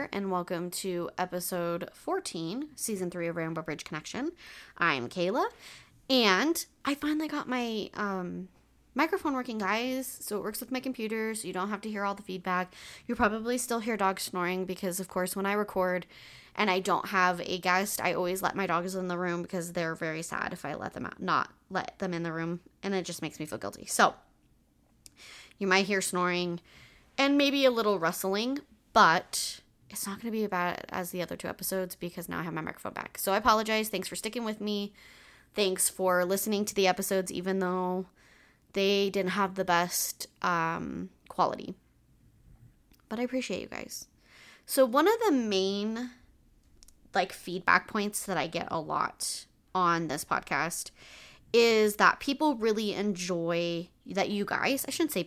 there, and welcome to episode 14, season 3 of Rainbow Bridge Connection. I'm Kayla, and I finally got my microphone working, guys, so it works with my computer, so you don't have to hear all the feedback. You'll probably still hear dogs snoring because, of course, when I record and I don't have a guest, I always let my dogs in the room because they're very sad if I let them out, not let them in the room, and it just makes me feel guilty. So you might hear snoring and maybe a little rustling, but it's not going to be as bad as the other 2 episodes because now I have my microphone back. So I apologize. Thanks for sticking with me. Thanks for listening to the episodes, even though they didn't have the best quality. But I appreciate you guys. So one of the main feedback points that I get a lot on this podcast is that people really enjoy that you guys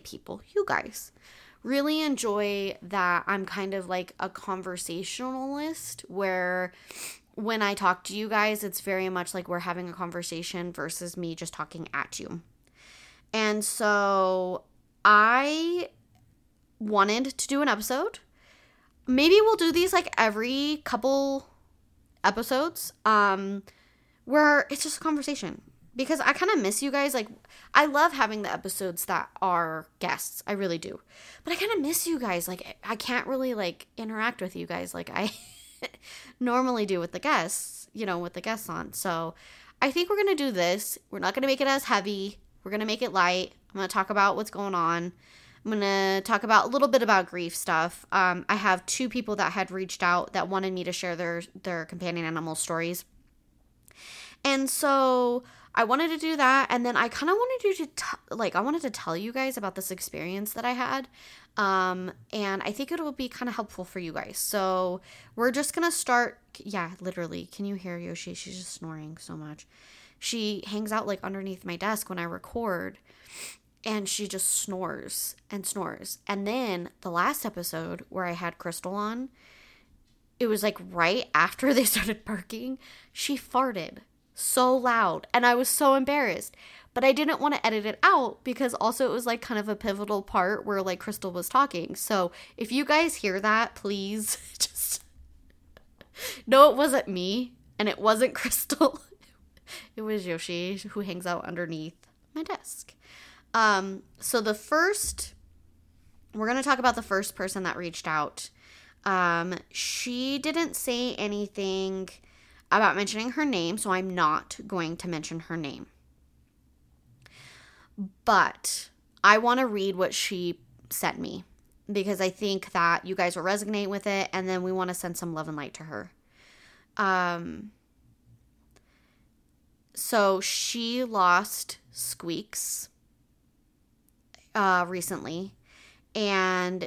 really enjoy that I'm kind of like a conversationalist, where when I talk to you guys, it's very much like we're having a conversation versus me just talking at you. And so I wanted to do an episode. Maybe we'll do these like every couple episodes where it's just a conversation. Because I kind of miss you guys. Like, I love having the episodes that are guests. I really do. But I kind of miss you guys. Like, I can't really, interact with you guys like I normally do with the guests, with the guests on. So, I think we're going to do this. We're not going to make it as heavy. We're going to make it light. I'm going to talk about what's going on. I'm going to talk about a little bit about grief stuff. I have 2 people that had reached out that wanted me to share their companion animal stories. And so I wanted to do that, and then I kind of wanted I wanted to tell you guys about this experience that I had, and I think it will be kind of helpful for you guys. So we're just gonna start. Yeah, literally, can you hear Yoshi? She's just snoring so much. She hangs out underneath my desk when I record, and she just snores and snores. And then the last episode where I had Crystal on, it was right after they started barking, she farted so loud, and I was so embarrassed, but I didn't want to edit it out because also it was kind of a pivotal part where Crystal was talking. So if you guys hear that, please just no, it wasn't me and it wasn't Crystal. It was Yoshi, who hangs out underneath my desk. So we're going to talk about the first person that reached out. She didn't say anything about mentioning her name, so I'm not going to mention her name. But I want to read what she sent me because I think that you guys will resonate with it, and then we want to send some love and light to her. So she lost Squeaks recently, and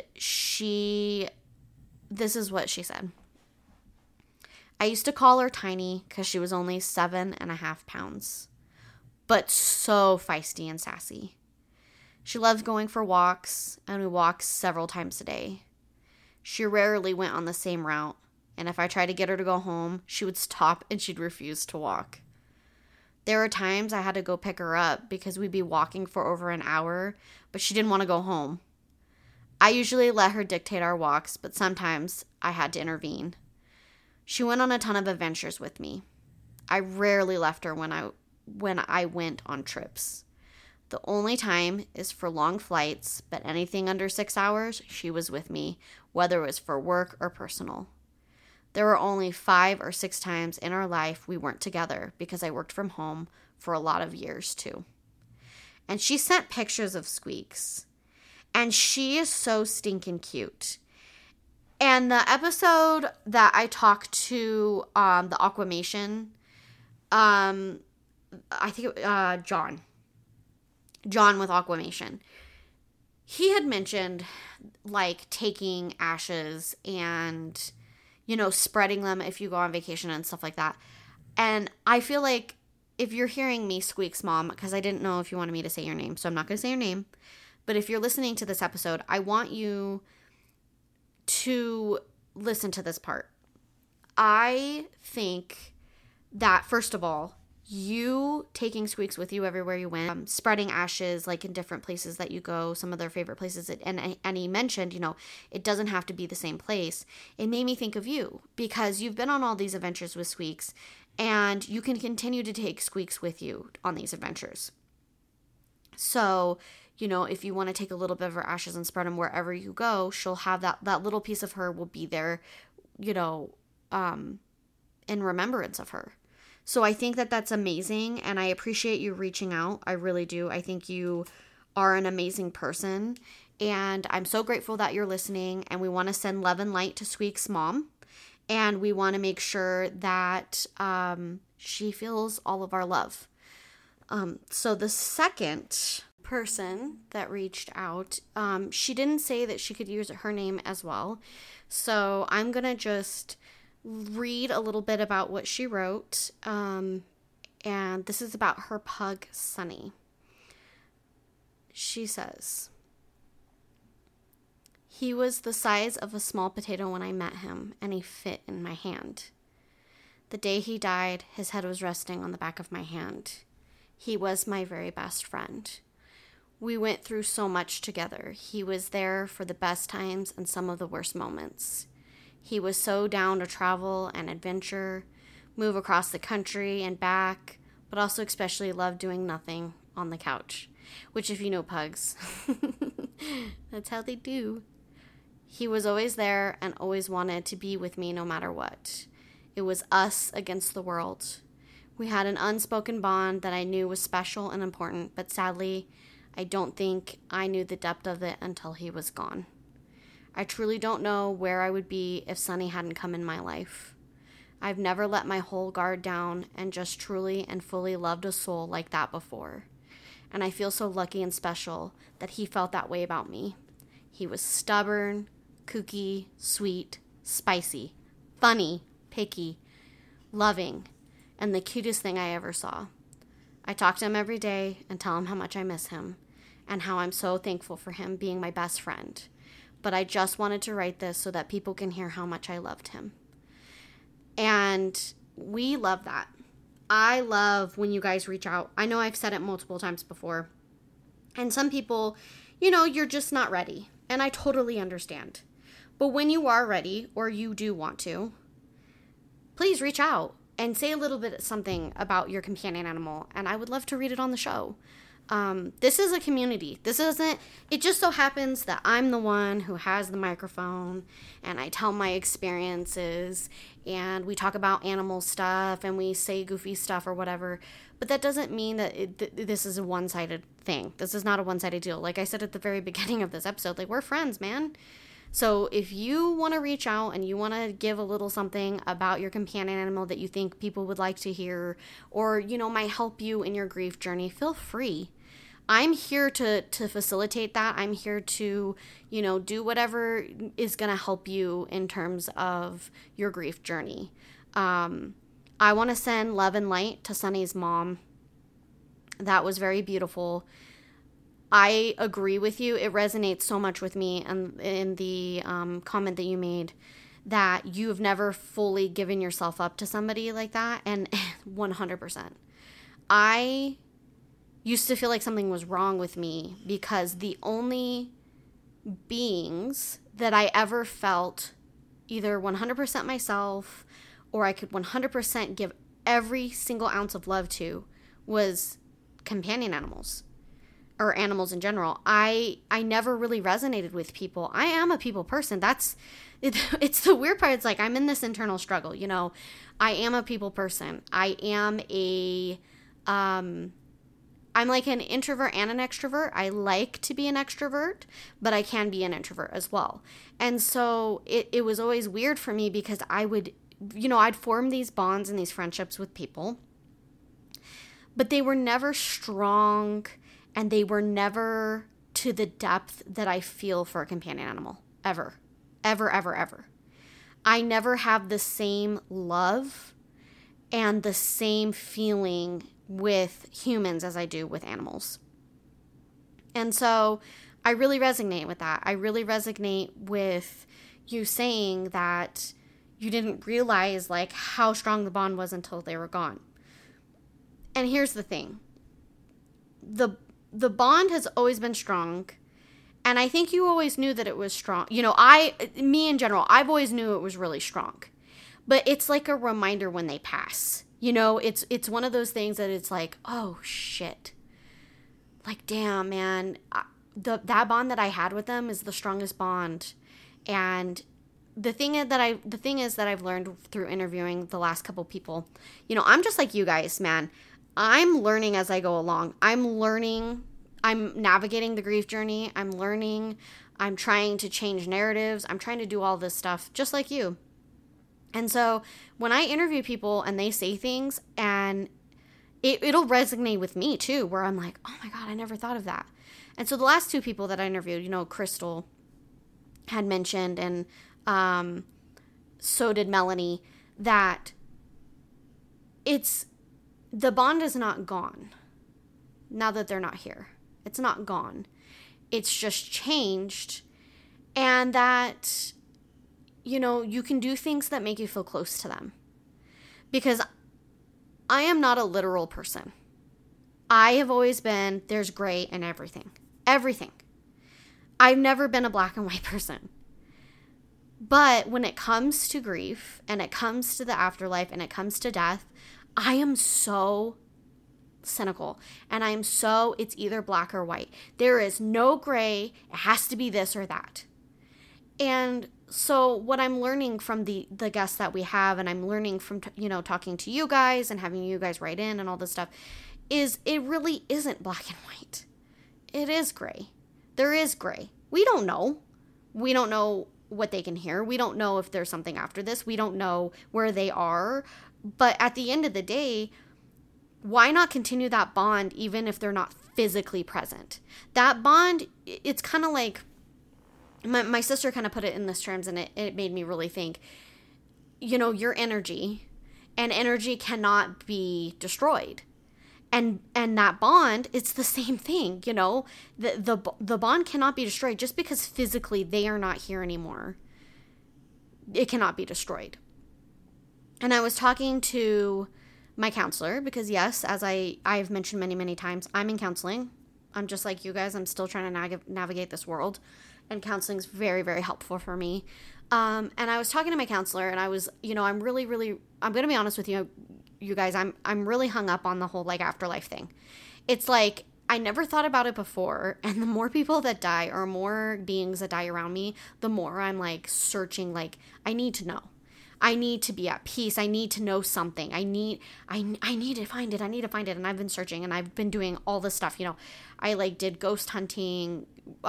this is what she said. I used to call her Tiny because she was only 7.5 pounds, but so feisty and sassy. She loved going for walks, and we walked several times a day. She rarely went on the same route, and if I tried to get her to go home, she would stop and she'd refuse to walk. There were times I had to go pick her up because we'd be walking for over an hour, but she didn't want to go home. I usually let her dictate our walks, but sometimes I had to intervene. She went on a ton of adventures with me. I rarely left her when I went on trips. The only time is for long flights, but anything under 6 hours, she was with me, whether it was for work or personal. There were only 5 or 6 times in our life we weren't together because I worked from home for a lot of years too. And she sent pictures of Squeaks. And she is so stinking cute. And the episode that I talked to the Aquamation, I think John with Aquamation, he had mentioned taking ashes and spreading them if you go on vacation and stuff like that. And I feel like if you're hearing me, Squeaks mom, because I didn't know if you wanted me to say your name, so I'm not going to say your name, but if you're listening to this episode, I want you to listen to this part. I think that, first of all, you taking Squeaks with you everywhere you went, spreading ashes like in different places that you go, some of their favorite places. And he mentioned, it doesn't have to be the same place. It made me think of you because you've been on all these adventures with Squeaks and you can continue to take Squeaks with you on these adventures. So, if you want to take a little bit of her ashes and spread them wherever you go, she'll have that little piece of her will be there, in remembrance of her. So I think that that's amazing, and I appreciate you reaching out. I really do. I think you are an amazing person, and I'm so grateful that you're listening, and we want to send love and light to Squeak's mom, and we want to make sure that she feels all of our love. So the second person that reached out, she didn't say that she could use her name as well, so I'm going to just read a little bit about what she wrote, and this is about her pug, Sunny. She says, "He was the size of a small potato when I met him, and he fit in my hand. The day he died, his head was resting on the back of my hand. He was my very best friend. We went through so much together. He was there for the best times and some of the worst moments. He was so down to travel and adventure, move across the country and back, but also especially loved doing nothing on the couch," which, if you know pugs, that's how they do. "He was always there and always wanted to be with me no matter what. It was us against the world. We had an unspoken bond that I knew was special and important, but sadly, I don't think I knew the depth of it until he was gone. I truly don't know where I would be if Sunny hadn't come in my life. I've never let my whole guard down and just truly and fully loved a soul like that before. And I feel so lucky and special that he felt that way about me. He was stubborn, kooky, sweet, spicy, funny, picky, loving, and the cutest thing I ever saw. I talk to him every day and tell him how much I miss him and how I'm so thankful for him being my best friend. But I just wanted to write this so that people can hear how much I loved him." And we love that. I love when you guys reach out. I know I've said it multiple times before. And some people, you're just not ready. And I totally understand. But when you are ready, or you do want to, please reach out and say a little bit something about your companion animal. And I would love to read it on the show. This is a community. It just so happens that I'm the one who has the microphone and I tell my experiences and we talk about animal stuff and we say goofy stuff or whatever, but that doesn't mean that this is a one-sided thing. This is not a one-sided deal. Like I said at the very beginning of this episode, we're friends, man. So if you want to reach out and you want to give a little something about your companion animal that you think people would like to hear or, might help you in your grief journey, feel free. I'm here to facilitate that. I'm here to, do whatever is going to help you in terms of your grief journey. I want to send love and light to Sunny's mom. That was very beautiful. I agree with you. It resonates so much with me and in the comment that you made that you've never fully given yourself up to somebody like that. And 100%. I used to feel like something was wrong with me because the only beings that I ever felt either 100% myself or I could 100% give every single ounce of love to was companion animals. Or animals in general. I never really resonated with people. I am a people person. It's the weird part. It's like I'm in this internal struggle, I am a people person. I am I'm like an introvert and an extrovert. I like to be an extrovert, but I can be an introvert as well. And so it was always weird for me because I would, I'd form these bonds and these friendships with people, but they were never strong. And they were never to the depth that I feel for a companion animal. Ever. Ever, ever, ever. I never have the same love and the same feeling with humans as I do with animals. And so I really resonate with that. I really resonate with you saying that you didn't realize how strong the bond was until they were gone. And here's the thing. The bond has always been strong. And I think you always knew that it was strong. You know, me in general, I've always knew it was really strong. But it's like a reminder when they pass. You know, it's one of those things that it's like, oh, shit. Like, damn, man. That bond that I had with them is the strongest bond. And the thing is that I've learned through interviewing the last couple people, you know, I'm just like you guys, man. I'm learning as I go along. I'm navigating the grief journey. I'm learning. I'm trying to change narratives. I'm trying to do all this stuff just like you. And so when I interview people and they say things, and it'll resonate with me too, where I'm like, oh my God, I never thought of that. And so the last two people that I interviewed, you know, Crystal had mentioned, and so did Melanie, that the bond is not gone now that they're not here. It's not gone. It's just changed. And that, you know, you can do things that make you feel close to them. Because I am not a literal person. I have always been, there's gray in everything. Everything. I've never been a black and white person. But when it comes to grief, and it comes to the afterlife, and it comes to death, I am so cynical. And it's either black or white. There is no gray. It has to be this or that. And so what I'm learning from the guests that we have, and I'm learning from, you know, talking to you guys and having you guys write in and all this stuff, is it really isn't black and white. It is gray. There is gray. We don't know. We don't know what they can hear. We don't know if there's something after this. We don't know where they are. But at the end of the day, why not continue that bond even if they're not physically present? That bond, it's kind of like, my sister kind of put it in this terms, and it made me really think, you know, your energy, and energy cannot be destroyed. And that bond, it's the same thing, you know. The bond cannot be destroyed just because physically they are not here anymore. It cannot be destroyed. And I was talking to my counselor because, yes, as I've mentioned many, many times, I'm in counseling. I'm just like you guys. I'm still trying to navigate this world. And counseling is very, very helpful for me. And I was talking to my counselor, and I was, you know, I'm going to be honest with you, you guys, I'm really hung up on the whole, like, afterlife thing. It's like, I never thought about it before. And the more people that die, or more beings that die around me, the more I'm, like, searching, like, I need to know. I need to be at peace. I need to know something. I need to find it. I need to find it. And I've been searching, and I've been doing all this stuff. You know, I, like, did ghost hunting,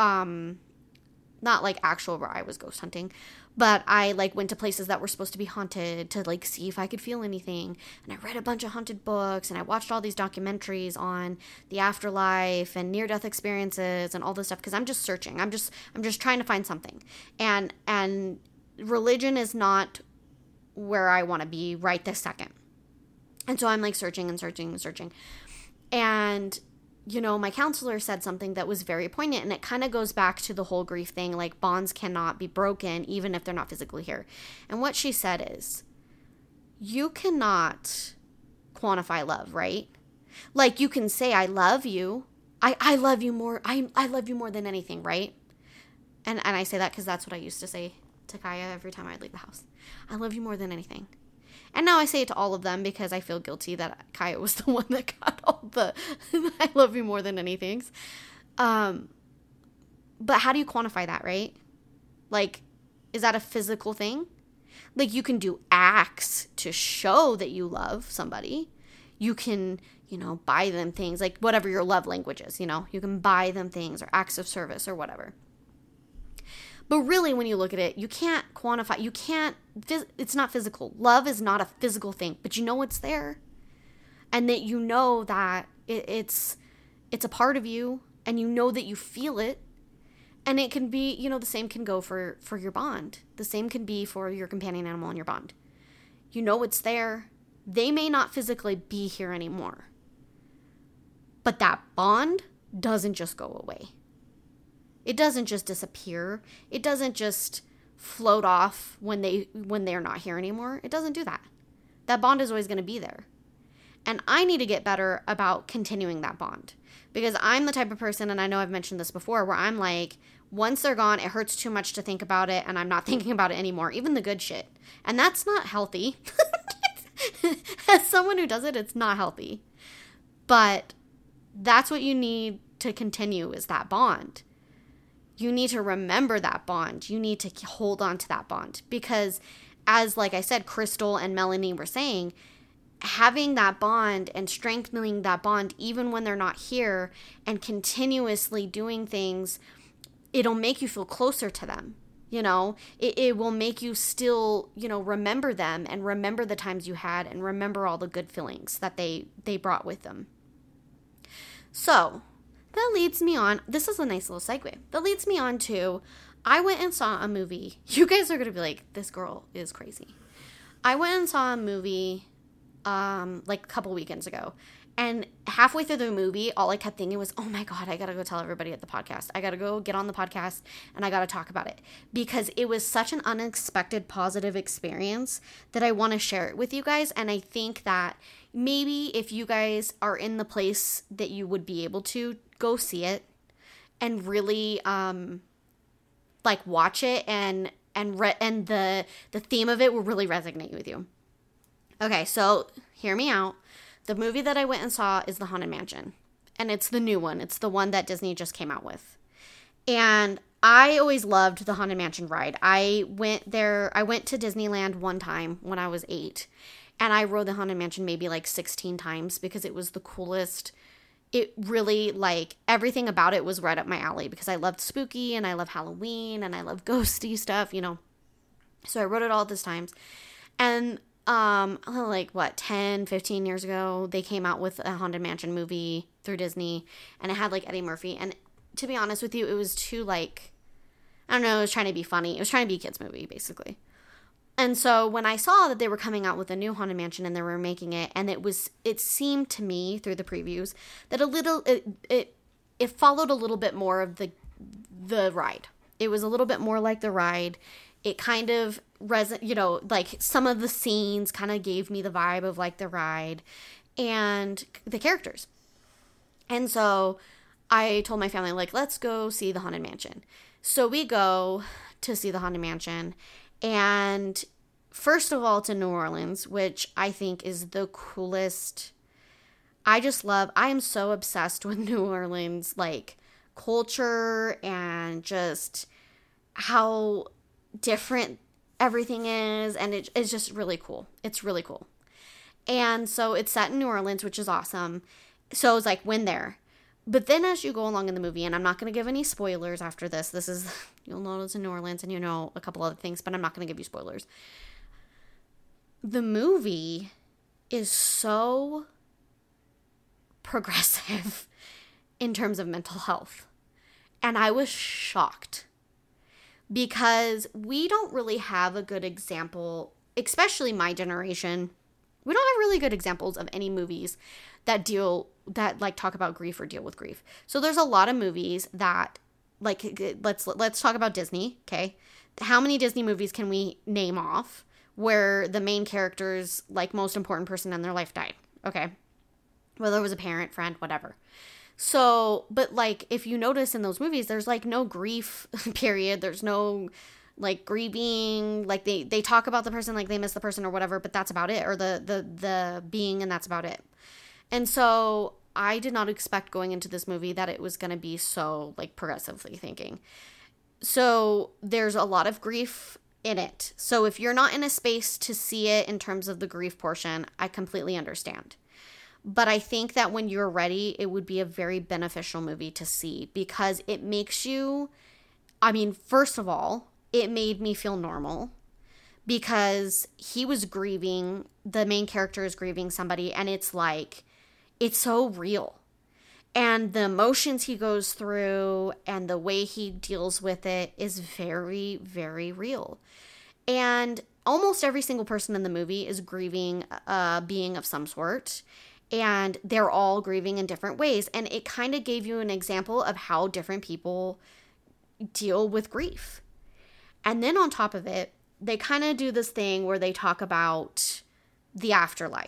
not like actual where I was ghost hunting, but I like went to places that were supposed to be haunted to like see if I could feel anything. And I read a bunch of haunted books, and I watched all these documentaries on the afterlife and near-death experiences and all this stuff, because I'm just searching. I'm just trying to find something. And religion is not where I want to be right this second. And so I'm like searching and searching and searching. And you know, my counselor said something that was very poignant, and it kind of goes back to the whole grief thing, like bonds cannot be broken even if they're not physically here. And what she said is, you cannot quantify love, right? Like, you can say, I love you. I love you more. I love you more than anything, right? And I say that because that's what I used to say to Kaya every time I'd leave the house. I love you more than anything. And now I say it to all of them because I feel guilty that Kaya was the one that got all the I love you more than anything. But how do you quantify that, right? Like, is that a physical thing? Like, you can do acts to show that you love somebody. You can, you know, buy them things, like whatever your love language is, you know. You can buy them things or acts of service or whatever. But really, when you look at it, you can't quantify. You can't, it's not physical. Love is not a physical thing, but you know it's there. And that you know that it's a part of you, and you know that you feel it. And it can be, you know, the same can go for your bond. The same can be for your companion animal and your bond. You know it's there. They may not physically be here anymore. But that bond doesn't just go away. It doesn't just disappear. It doesn't just float off when they're not here anymore. It doesn't do that. That bond is always going to be there. And I need to get better about continuing that bond. Because I'm the type of person, and I know I've mentioned this before, where I'm like, once they're gone, it hurts too much to think about it, and I'm not thinking about it anymore, even the good shit. And that's not healthy. As someone who does it, it's not healthy. But that's what you need to continue, is that bond. You need to remember that bond. You need to hold on to that bond. Because as, like I said, Crystal and Melanie were saying, having that bond and strengthening that bond even when they're not here and continuously doing things, it'll make you feel closer to them. You know, it will make you still, you know, remember them and remember the times you had and remember all the good feelings that they brought with them. So that leads me on. This is a nice little segue. That leads me on to, I went and saw a movie. You guys are going to be like, this girl is crazy. I went and saw a movie like a couple weekends ago. And halfway through the movie, all I kept thinking was, oh my God, I got to go tell everybody at the podcast. I got to go get on the podcast and I got to talk about it. Because it was such an unexpected positive experience that I want to share it with you guys. And I think that maybe if you guys are in the place that you would be able to, go see it and really like watch it and the theme of it will really resonate with you. Okay, so hear me out. The movie that I went and saw is The Haunted Mansion. And it's the new one. It's the one that Disney just came out with. And I always loved the Haunted Mansion ride. I went to Disneyland one time when I was 8. And I rode the Haunted Mansion maybe like 16 times because it was the coolest. It really, like, everything about it was right up my alley because I loved spooky and I love Halloween and I love ghosty stuff, you know. So I rode it all these times. And like 10, 15 years ago, they came out with a Haunted Mansion movie through Disney, and it had like Eddie Murphy. And to be honest with you, it was too, like, I don't know, it was trying to be funny. It was trying to be a kid's movie, basically. And so when I saw that they were coming out with a new Haunted Mansion and they were making it, and it seemed to me through the previews that it followed a little bit more of the ride. It was a little bit more like the ride. It kind of like some of the scenes kind of gave me the vibe of like the ride and the characters. And so I told my family, like, let's go see the Haunted Mansion. So we go to see the Haunted Mansion. And first of all, to New Orleans, which I think is the coolest. I am so obsessed with New Orleans, like, culture and just how different everything is, and it's just really cool. It's really cool. And so it's set in New Orleans, which is awesome. So I was like, win there. But then as you go along in the movie, and I'm not going to give any spoilers after this. You'll know it's in New Orleans and you know a couple other things, but I'm not going to give you spoilers. The movie is so progressive in terms of mental health. And I was shocked. Because we don't really have a good example, especially my generation. We don't have really good examples of any movies that talk about grief or deal with grief. So there's a lot of movies that, like, let's talk about Disney, okay? How many Disney movies can we name off where the main character's, like, most important person in their life died, okay? Whether it was a parent, friend, whatever. So, but, like, if you notice in those movies, there's, like, no grief period. There's no, like, grieving. Like, they talk about the person like they miss the person or whatever, but that's about it. Or the being, and that's about it. And so I did not expect going into this movie that it was going to be so, like, progressively thinking. So there's a lot of grief in it. So if you're not in a space to see it in terms of the grief portion, I completely understand. But I think that when you're ready, it would be a very beneficial movie to see because it makes you, first of all, it made me feel normal because he was grieving, the main character is grieving somebody, and it's like, it's so real. And the emotions he goes through and the way he deals with it is very, very real. And almost every single person in the movie is grieving a being of some sort. And they're all grieving in different ways. And it kind of gave you an example of how different people deal with grief. And then on top of it, they kind of do this thing where they talk about the afterlife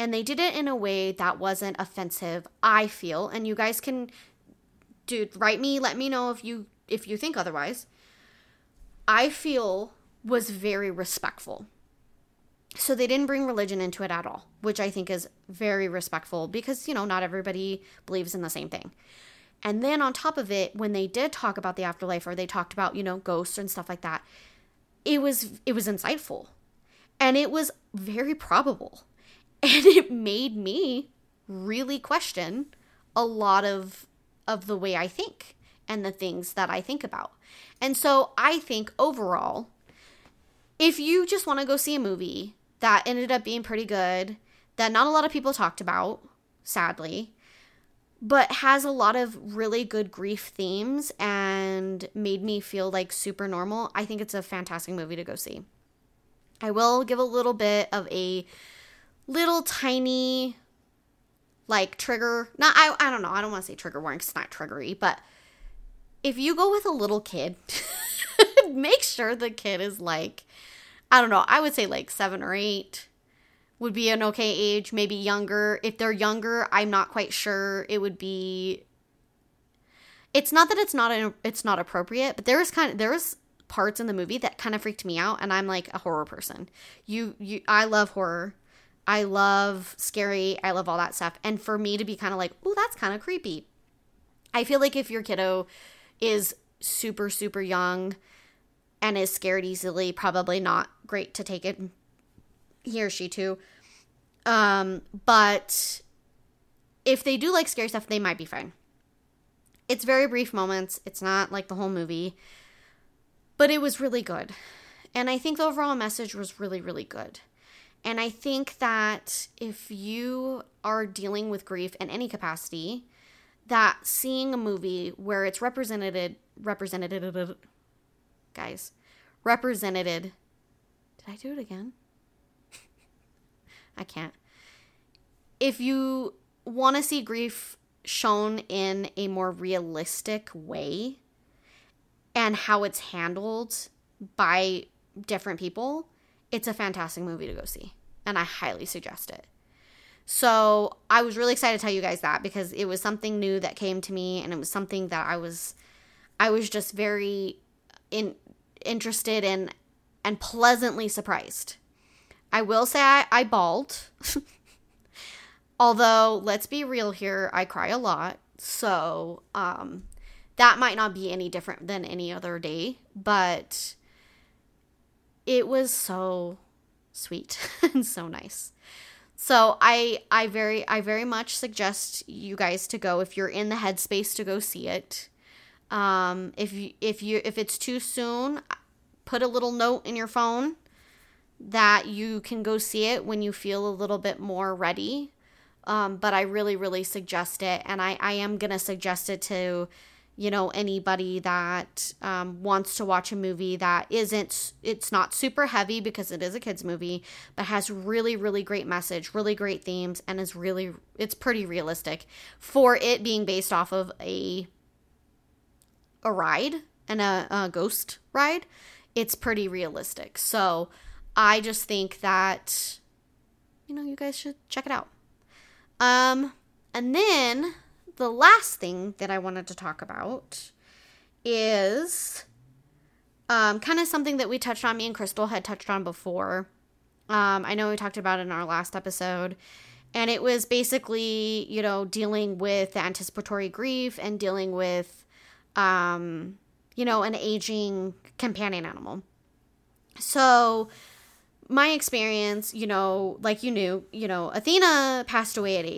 And they did it in a way that wasn't offensive, I feel. And you guys can, dude, write me, let me know if you think otherwise. I feel was very respectful. So they didn't bring religion into it at all, which I think is very respectful because, not everybody believes in the same thing. And then on top of it, when they did talk about the afterlife or they talked about, ghosts and stuff like that, it was insightful and it was very probable. And it made me really question a lot of the way I think and the things that I think about. And so I think overall, if you just want to go see a movie that ended up being pretty good, that not a lot of people talked about, sadly, but has a lot of really good grief themes and made me feel like super normal, I think it's a fantastic movie to go see. I will give a little bit of a little tiny trigger. I don't know. I don't want to say trigger warning because it's not triggery, but if you go with a little kid, make sure the kid is I don't know. I would say 7 or 8 would be an okay age. Maybe younger. If they're younger, I'm not quite sure. It would be. It's not that it's not appropriate, but there was parts in the movie that kind of freaked me out, and I'm a horror person. I love horror. I love scary. I love all that stuff. And for me to be kind of oh, that's kind of creepy. I feel like if your kiddo is super, super young and is scared easily, probably not great to take it, he or she to. But if they do like scary stuff, they might be fine. It's very brief moments. It's not the whole movie. But it was really good. And I think the overall message was really, really good. And I think that if you are dealing with grief in any capacity, that seeing a movie where it's represented, guys, represented, did I do it again? I can't. If you want to see grief shown in a more realistic way and how it's handled by different people, it's a fantastic movie to go see. And I highly suggest it. So I was really excited to tell you guys that because it was something new that came to me and it was something that I was just very interested in and pleasantly surprised. I will say I bawled. Although, let's be real here, I cry a lot. So that might not be any different than any other day. But it was so sweet and so nice. So I very much suggest you guys to go if you're in the headspace to go see it. If it's too soon, put a little note in your phone that you can go see it when you feel a little bit more ready. But I really, really suggest it. And I am going to suggest it to, anybody that wants to watch a movie that it's not super heavy because it is a kid's movie, but has really, really great message, really great themes, and it's pretty realistic for it being based off of a ride and a ghost ride. It's pretty realistic. So I just think that, you guys should check it out. And then the last thing that I wanted to talk about is kind of something that we touched on, me and Crystal had touched on before. I know we talked about it in our last episode. And it was basically, dealing with the anticipatory grief and dealing with, an aging companion animal. So my experience, Athena passed away at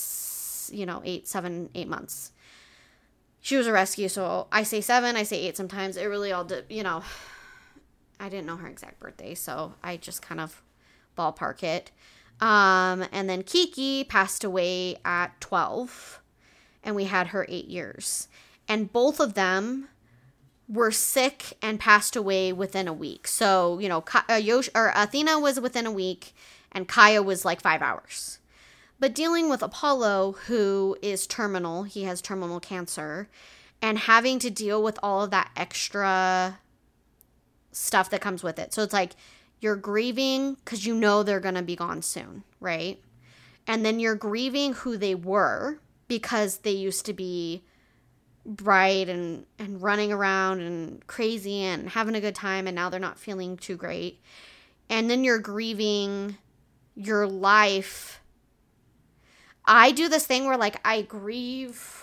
8 months. She was a rescue, so I say 7, I say 8 sometimes. It really all did, I didn't know her exact birthday, so I just kind of ballpark it. And then Kiki passed away at 12, and we had her 8 years. And both of them were sick and passed away within a week. So, Athena was within a week, and Kaya was 5 hours. But dealing with Apollo, who is terminal, he has terminal cancer, and having to deal with all of that extra stuff that comes with it. So it's you're grieving because they're going to be gone soon, right? And then you're grieving who they were because they used to be bright and running around and crazy and having a good time, and now they're not feeling too great. And then you're grieving your life. I do this thing where like I grieve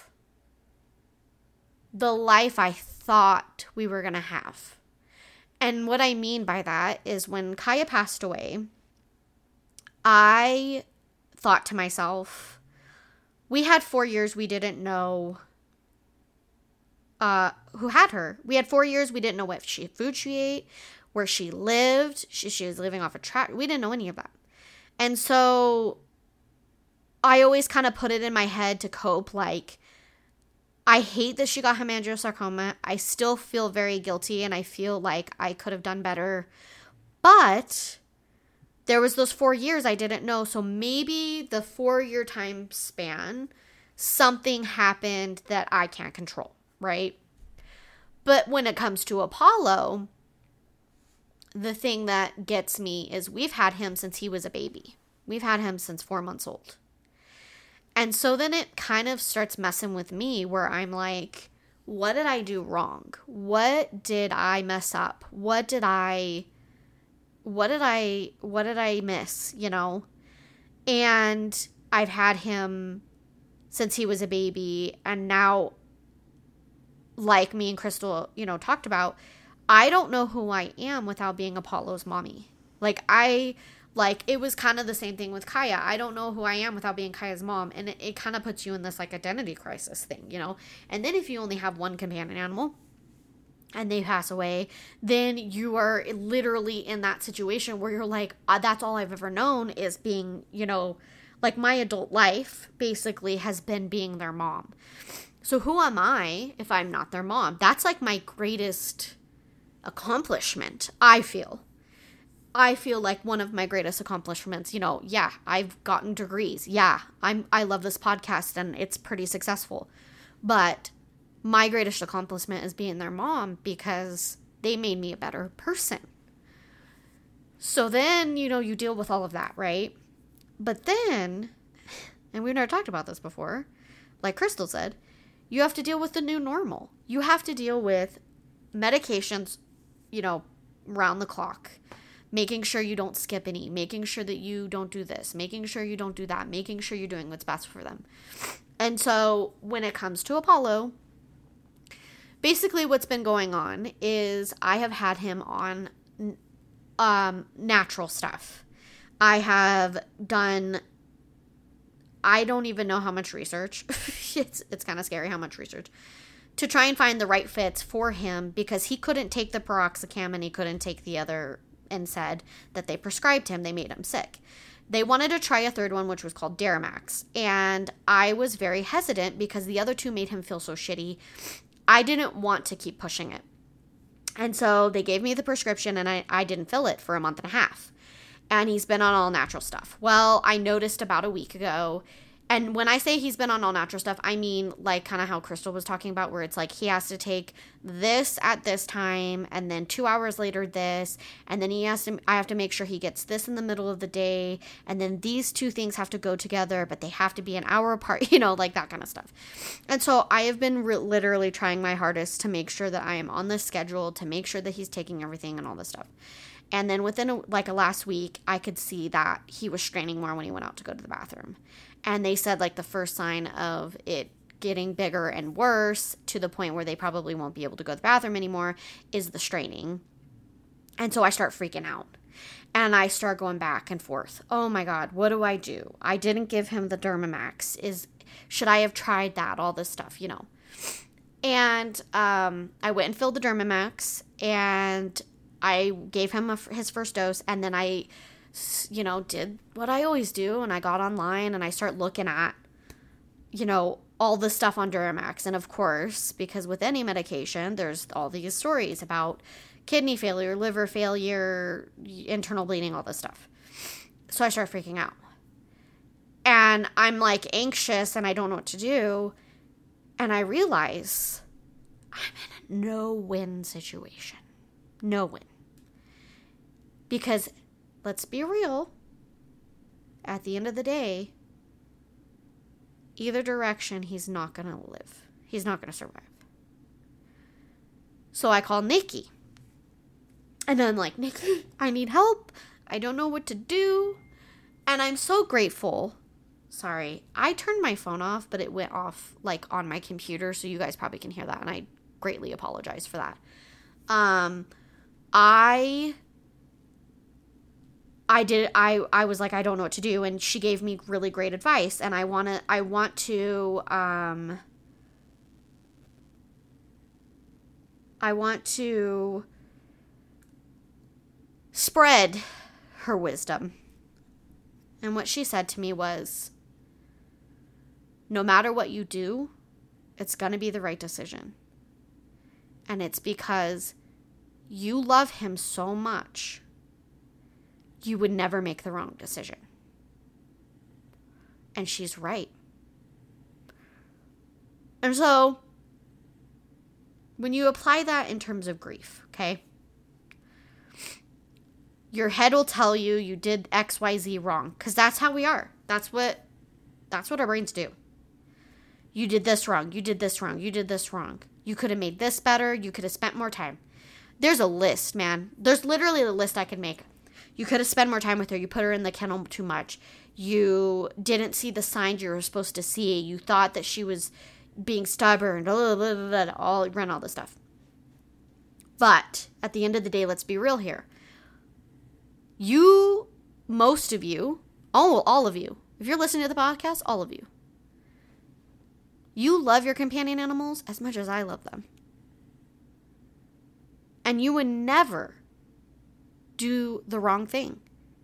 the life I thought we were going to have. And what I mean by that is when Kaya passed away, I thought to myself, we had 4 years we didn't know who had her. We had 4 years we didn't know what food she ate, where she lived. She was living off a track. We didn't know any of that. And so I always kind of put it in my head to cope, like, I hate that she got hemangiosarcoma. I still feel very guilty, and I feel like I could have done better. But there was those 4 years I didn't know. So maybe the 4-year time span, something happened that I can't control, right? But when it comes to Apollo, the thing that gets me is we've had him since he was a baby. We've had him since 4 months old. And so then it kind of starts messing with me where I'm like, what did I do wrong? What did I mess up? What did I miss, you know? And I've had him since he was a baby, and now, like me and Crystal, you know, talked about, I don't know who I am without being Apollo's mommy. It was kind of the same thing with Kaya. I don't know who I am without being Kaya's mom. And it kind of puts you in this like identity crisis thing, you know? And then if you only have one companion animal and they pass away, then you are literally in that situation where you're like, that's all I've ever known is being, you know, like my adult life basically has been being their mom. So who am I if I'm not their mom? That's like my greatest accomplishment, I feel. I feel like one of my greatest accomplishments, you know, yeah, I've gotten degrees. Yeah, I love this podcast and it's pretty successful. But my greatest accomplishment is being their mom because they made me a better person. So then, you know, you deal with all of that, right? But then, and we've never talked about this before, like Crystal said, you have to deal with the new normal. You have to deal with medications, you know, round the clock. Making sure you don't skip any, making sure that you don't do this, making sure you don't do that, making sure you're doing what's best for them. And so when it comes to Apollo, basically what's been going on is I have had him on natural stuff. I have done, I don't even know how much research. It's kind of scary how much research to try and find the right fits for him because he couldn't take the piroxicam and he couldn't take the other and said that they prescribed him. They made him sick. They wanted to try a third one, which was called Deramax. And I was very hesitant because the other two made him feel so shitty. I didn't want to keep pushing it. And so they gave me the prescription and I didn't fill it for a month and a half. And he's been on all natural stuff. Well, I noticed about a week ago, and when I say he's been on all natural stuff, I mean like kind of how Crystal was talking about where it's like he has to take this at this time and then 2 hours later this, and then I have to make sure he gets this in the middle of the day, and then these two things have to go together, but they have to be an hour apart, you know, like that kind of stuff. And so I have been literally trying my hardest to make sure that I am on this schedule, to make sure that he's taking everything and all this stuff. And then within a last week, I could see that he was straining more when he went out to go to the bathroom. And they said like the first sign of it getting bigger and worse to the point where they probably won't be able to go to the bathroom anymore is the straining. And so I start freaking out. And I start going back and forth. Oh my God, what do I do? I didn't give him the Dermamax. Should I have tried that? All this stuff, you know. And I went and filled the Dermamax and I gave him his first dose, and then I, you know, did what I always do, and I got online and I start looking at, you know, all the stuff on Dermamax. And of course, because with any medication, there's all these stories about kidney failure, liver failure, internal bleeding, all this stuff. So I start freaking out. And I'm like anxious and I don't know what to do. And I realize I'm in a no-win situation. No win. Because let's be real. At the end of the day, either direction, he's not going to live. He's not going to survive. So I called Nikki. And I'm like, Nikki, I need help. I don't know what to do. And I'm so grateful. Sorry, I turned my phone off, but it went off like on my computer, so you guys probably can hear that, and I greatly apologize for that. I was like, I don't know what to do, and she gave me really great advice, and I want to spread her wisdom. And what she said to me was, no matter what you do, it's going to be the right decision. And it's because you love him so much, you would never make the wrong decision. And she's right. And so, when you apply that in terms of grief, okay? Your head will tell you you did X, Y, Z wrong. Because that's how we are. That's what our brains do. You did this wrong. You did this wrong. You did this wrong. You could have made this better. You could have spent more time. There's a list, man. There's literally a list I could make. You could have spent more time with her. You put her in the kennel too much. You didn't see the signs you were supposed to see. You thought that she was being stubborn. Blah, blah, blah, blah, run all this stuff. But at the end of the day, let's be real here. You, most of you, all of you, if you're listening to the podcast, all of you, you love your companion animals as much as I love them. And you would never do the wrong thing.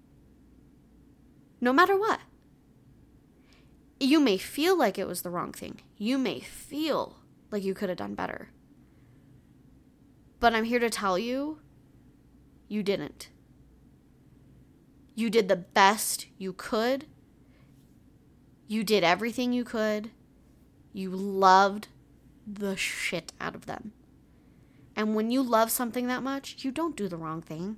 No matter what. You may feel like it was the wrong thing. You may feel like you could have done better. But I'm here to tell you, you didn't. You did the best you could. You did everything you could. You loved the shit out of them. And when you love something that much, you don't do the wrong thing.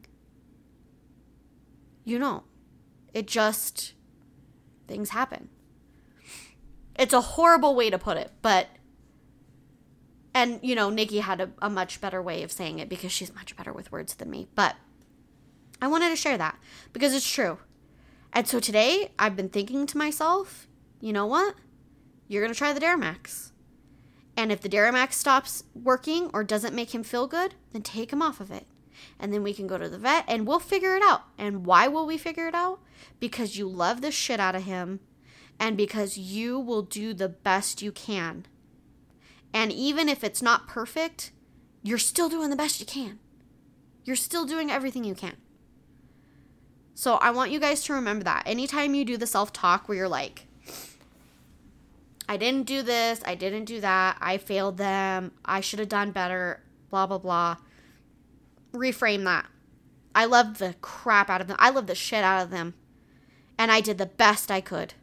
You don't. It just, things happen. It's a horrible way to put it, but, and, you know, Nikki had a much better way of saying it because she's much better with words than me, but I wanted to share that because it's true. And so today, I've been thinking to myself, you know what? You're going to try the Deramax. And if the Deramax stops working or doesn't make him feel good, then take him off of it. And then we can go to the vet and we'll figure it out. And why will we figure it out? Because you love the shit out of him and because you will do the best you can. And even if it's not perfect, you're still doing the best you can. You're still doing everything you can. So I want you guys to remember that. Anytime you do the self-talk where you're like, I didn't do this, I didn't do that, I failed them, I should have done better, blah, blah, blah. Reframe that. I loved the crap out of them. I loved the shit out of them. And I did the best I could.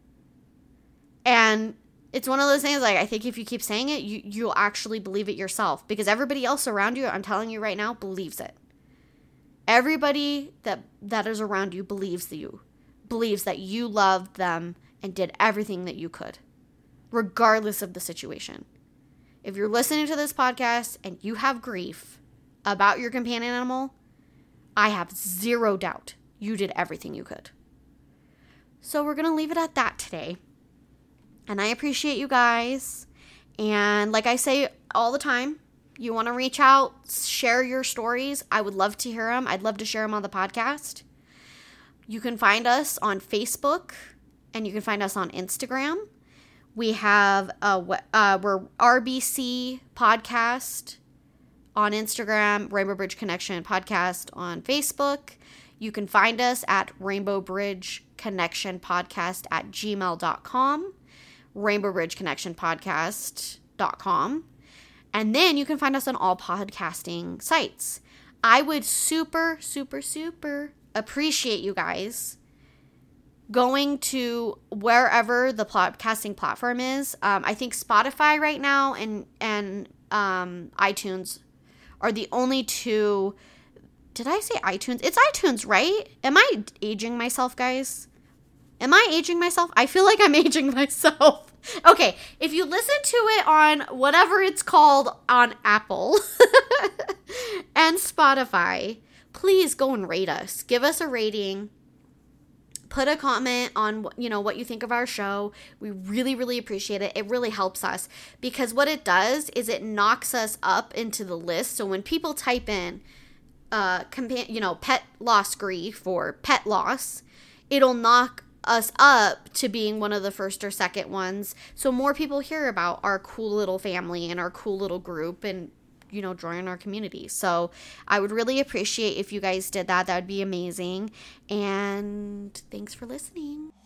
And it's one of those things, like, I think if you keep saying it, you'll actually believe it yourself. Because everybody else around you, I'm telling you right now, believes it. Everybody that is around you believes that you loved them and did everything that you could. Regardless of the situation. If you're listening to this podcast and you have grief about your companion animal, I have zero doubt you did everything you could. So we're going to leave it at that today. And I appreciate you guys. And like I say all the time, you want to reach out, share your stories. I would love to hear them. I'd love to share them on the podcast. You can find us on Facebook and you can find us on Instagram. We have we're RBC Podcast on Instagram, Rainbow Bridge Connection Podcast on Facebook. You can find us at Rainbow Bridge Connection Podcast at gmail.com, Rainbow Bridge Connection Podcast.com. And then you can find us on all podcasting sites. I would super, super, super appreciate you guys going to wherever the podcasting platform is. I think Spotify right now and iTunes are the only two. Did I say iTunes? It's iTunes, right? Am I aging myself, guys? Am I aging myself? I feel like I'm aging myself. Okay, if you listen to it on whatever it's called on Apple and Spotify, please go and rate us. Give us a rating. Put a comment on what you think of our show. We really, really appreciate it. It really helps us because what it does is it knocks us up into the list. So when people type in pet loss grief or pet loss, it'll knock us up to being one of the first or second ones, so more people hear about our cool little family and our cool little group and join our community. So I would really appreciate if you guys did that. That would be amazing. And thanks for listening.